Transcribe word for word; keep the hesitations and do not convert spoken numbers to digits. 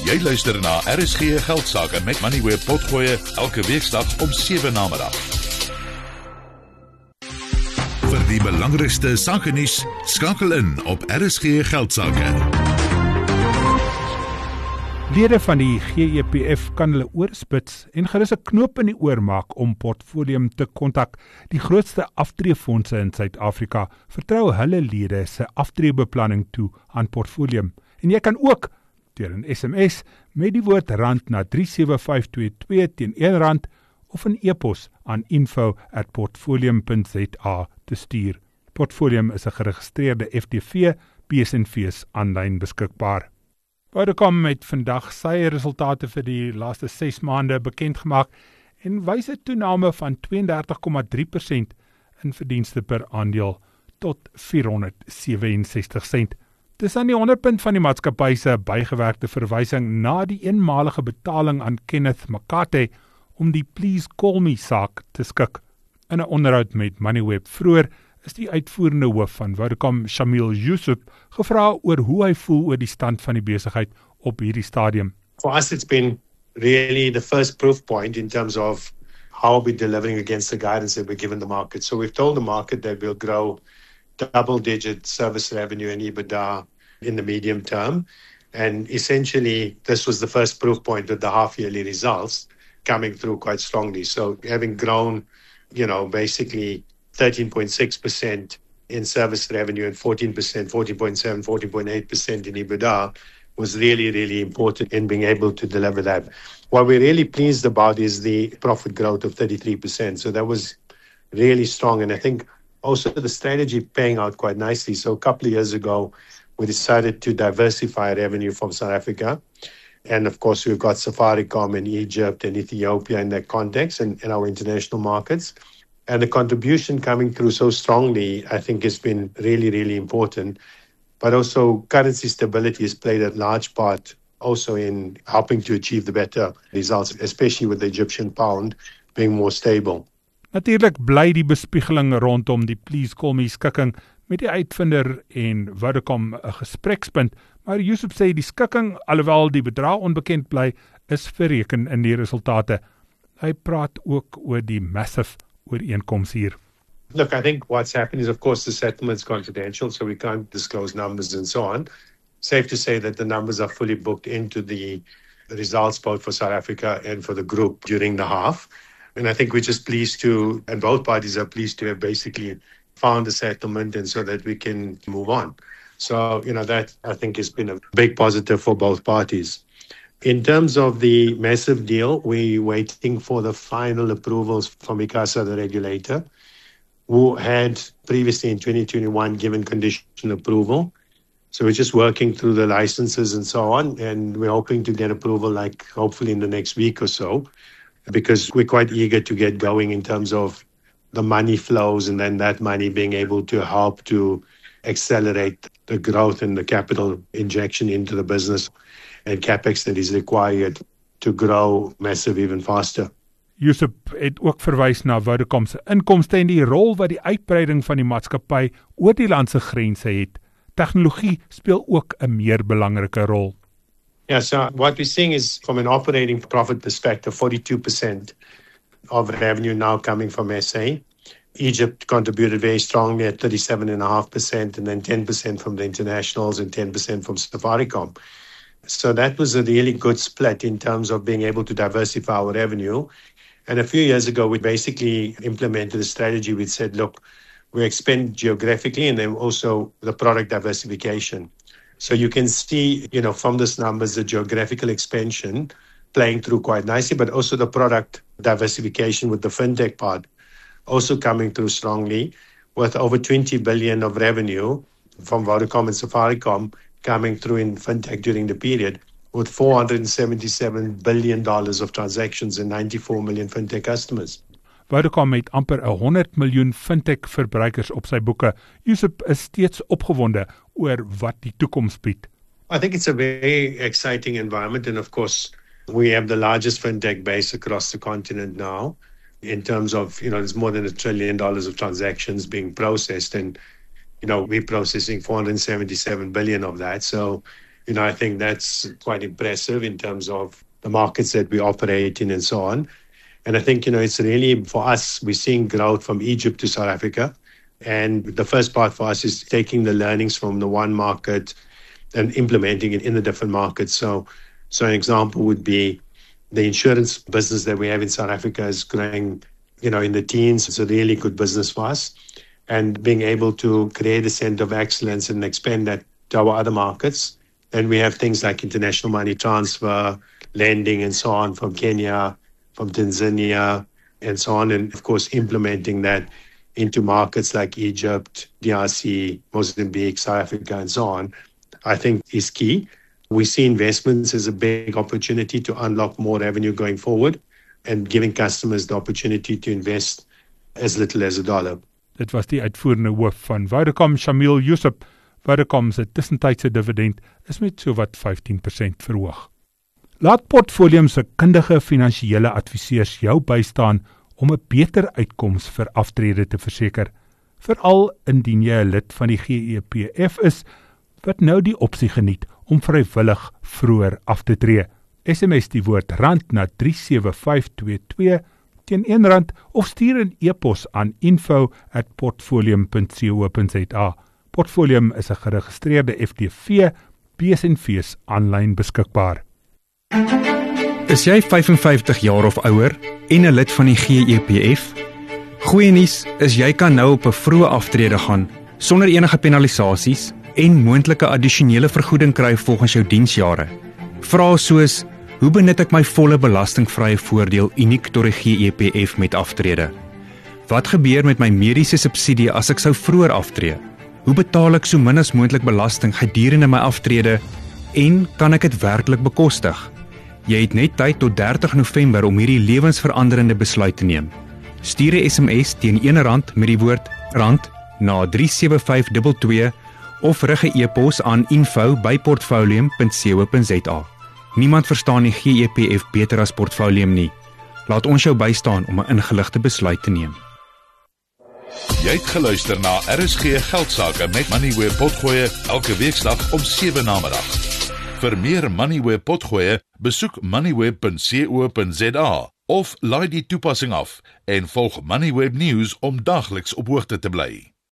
Jy luister na R S G Geldsaake met Moneyweb Potgoe elke weeksdag om sewe namiddag. Vir die belangrikste sake nuus, skakel in op R S G Geldsaake. Lede van die G E P F kan hulle oorspits en gerus 'n knoop in die oor maak om Portfolium te kontak. Die grootste aftreefondse in Suid-Afrika vertrou hulle lede se aftreebeplanning toe aan Portfolium. En jy kan ook deur 'n S M S met die woord rand na drie sewe vyf twee twee teen een rand of 'n e-pos aan info at portfolium punt z a te stuur. Portfolium is 'n geregistreerde F T V, B S en V's aanlyn beskikbaar. Vodacom het vandag sy resultate vir die laaste ses maande bekend gemaak en wys 'n toename van twee en dertig komma drie persent in verdienste per aandeel tot vierhonderd sewe en sestig sent. Dis aan die onderpunt van die maatskappy se bygewerkte verwysing na die eenmalige betaling aan Kenneth Makate om die Please Call Me saak te skik. In 'n onderhoud met Moneyweb vroeër is die uitvoerende hoof van Vodacom, Shamil Yusuf, gevra oor hoe hy voel oor die stand van die besigheid op hierdie stadium. For us, it's been really the first proof point in terms of how we're delivering against the guidance that we're giving the market. So we've told the market that we'll grow double-digit service revenue and EBITDA in the medium term. And essentially, this was the first proof point of the half-yearly results coming through quite strongly. So having grown, you know, basically thirteen point six percent in service revenue and fourteen percent, fourteen point seven, fourteen point eight percent in EBITDA was really, really important in being able to deliver that. What we're really pleased about is the profit growth of thirty-three percent. So that was really strong. And I think also the strategy paying out quite nicely. So a couple of years ago, we decided to diversify revenue from South Africa. And of course, we've got Safaricom in Egypt and Ethiopia in that context and in our international markets. And the contribution coming through so strongly, I think, has been really, really important. But also currency stability has played a large part also in helping to achieve the better results, especially with the Egyptian pound being more stable. Natuurlik bly die bespiegeling rondom die Please Call Me skikking met die uitvinder en Vodacom 'n gesprekspunt, maar Yusuf sê die skikking, alhoewel die bedrag onbekend bly, is verreken in die resultate. Hy praat ook oor die massive ooreenkoms hier. Look, I think what's happened is, of course, the settlement's confidential, so we can't disclose numbers and so on. Safe to say that the numbers are fully booked into the results both for South Africa and for the group during the half. And I think we're just pleased to, and both parties are pleased to have basically found a settlement and so that we can move on. So, you know, that I think has been a big positive for both parties. In terms of the massive deal, we're waiting for the final approvals from ICASA, the regulator, who had previously in twenty twenty-one given conditional approval. So we're just working through the licenses and so on, and we're hoping to get approval like hopefully in the next week or so, because we're quite eager to get going in terms of the money flows and then that money being able to help to accelerate the growth and the capital injection into the business and capex that is required to grow massive even faster. Yusuf het ook verwys na Vodacom se inkomste en die rol wat die uitbreiding van die maatskappy oor die land se grense het. Tegnologie speel ook 'n meer belangrike rol. Yeah, so what we're seeing is from an operating profit perspective, forty-two percent of revenue now coming from S A. Egypt contributed very strongly at thirty-seven point five percent and then ten percent from the internationals and ten percent from Safaricom. So that was a really good split in terms of being able to diversify our revenue. And a few years ago, we basically implemented a strategy. We said, look, we expand geographically and then also the product diversification. So you can see, you know, from these numbers, the geographical expansion playing through quite nicely, but also the product diversification with the fintech part also coming through strongly with over twenty billion of revenue from Vodacom and Safaricom coming through in fintech during the period with four hundred seventy-seven billion dollars of transactions and ninety-four million fintech customers. Vodacom het amper honderd miljoen fintech verbruikers op sy boeke. Yusuf is steeds opgewonde oor wat die toekoms bied. I think it's a very exciting environment, and of course we have the largest fintech base across the continent now in terms of, you know, there's more than a trillion dollars of transactions being processed, and, you know, we're processing four hundred seventy-seven billion of that. So You know, I think that's quite impressive in terms of the markets that we operate in and so on. And I think, you know, it's really, for us, we're seeing growth from Egypt to South Africa. And the first part for us is taking the learnings from the one market and implementing it in the different markets. So, so an example would be the insurance business that we have in South Africa is growing, you know, in the teens. It's a really good business for us. And being able to create a center of excellence and expand that to our other markets. And we have things like international money transfer, lending and so on from Kenya, from Tanzania and so on. And of course, implementing that into markets like Egypt, D R C, Mozambique, South Africa and so on, I think is key. We see investments as a big opportunity to unlock more revenue going forward and giving customers the opportunity to invest as little as a dollar. Dit was die uitvoerende hoof van Vodacom, Shamil Yusuf. Vodacom se tussentydse dividend is met sowat vyftien persent verhoog. Laat Portfolium se kundige finansiële adviseurs jou bystaan om 'n beter uitkoms vir aftrede te verseker, veral indien jy 'n lid van die G E P F is wat nou die opsie geniet om vrywillig vroeër af te tree. S M S die woord rand na drie sewe vyf twee twee teen een rand of stuur 'n e-pos aan info at portfolium punt co punt za. Portfolium is 'n geregistreerde F T V, B S en V's aanlyn beskikbaar. Is jy vyfenvyftig jaar of ouer en 'n lid van die G E P F? Goeie nuus is jy kan nou op 'n vroeë aftrede gaan sonder enige penalisasies en moontlike addisionele vergoeding kry volgens jou diensjare. Vrae soos: hoe benut ek my volle belastingvrye voordeel uniek tot die G E P F met aftrede? Wat gebeur met my mediese subsidie as ek sou vroeër aftree? Hoe betaal ek so min as moontlik belasting gedurende my aftrede en kan ek dit werklik bekostig? Jy het net tyd tot dertig November om hierdie lewensveranderende besluit te neem. Stuur 'n S M S teen een rand met die woord rand na drie sewe vyf twee twee of rig 'n e-pos aan info by portfolium punt co punt za. Niemand verstaan die G E P F beter as Portfolium nie. Laat ons jou bystaan om 'n ingeligte besluit te neem. Jy het geluister na R S G Geldsaake met Moneyweb Potgoe elke weeksdag om sewe namiddag. Vir meer Moneyweb Potgoe, besoek moneyweb punt co punt za of laai die toepassing af en volg Moneyweb News om dagliks op hoogte te bly.